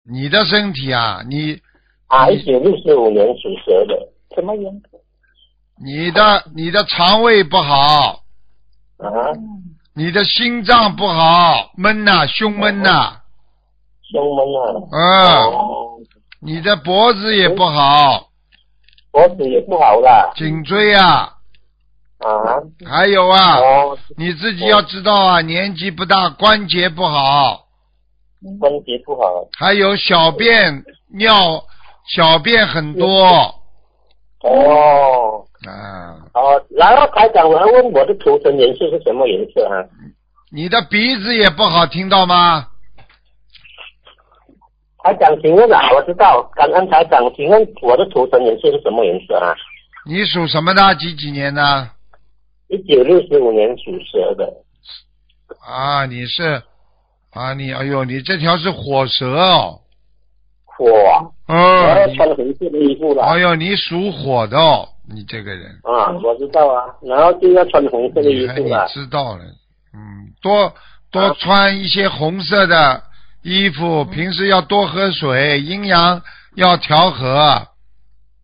你的身体啊， 1965年属蛇的，什么颜色？ 你的肠胃不好， 啊， 你的心脏不好，闷呐、胸闷呐、 胸闷啊。哦， 你的脖子也不好， 脖子也不好啦。 颈椎啊， 啊， 还有啊， 哦， 你自己要知道啊，年纪不大，关节不好， 关节不好。 还有小便很多哦， 啊， 然后台长，我要问我的图腾颜色是什么颜色啊？ 你的鼻子也不好，听到吗？ 台长，请问啊，我知道，感恩台长，请问我的图腾颜色是什么颜色啊你属什么的？几年的？ ？1965年属蛇的。 啊，你是啊，哎呦，你这条是火蛇哦。 火，我要你穿红色的衣服了。 哎呦，你属火的哦，你这个人。 啊，我知道啊，然后就要穿红色的衣服了。 你知道了，多穿一些红色的衣服，平时要多喝水，阴阳要调和。